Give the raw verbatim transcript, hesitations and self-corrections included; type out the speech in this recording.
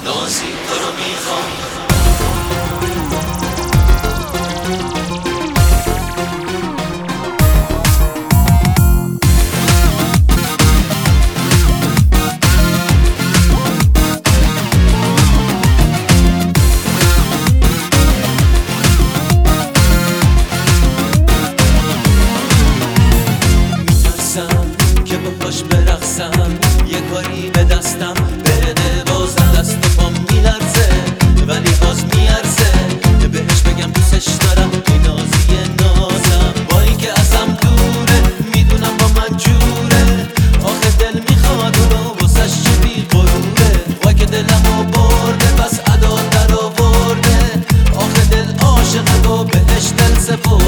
نازی تو رو میخوام. که باهاش برقصم یه کاری به دستم بده، بازم دست و پام میلرزه ولی باز میارزه بهش بگم دوستش دارم. این نازی نازم با این که ازم دوره میدونم با من جوره، آخه دل میخواد اونو واسش چه بی غروره. وای که دلمو برده پس ادا در آورده، آخه دل عاشقه و بهش دل سپرده.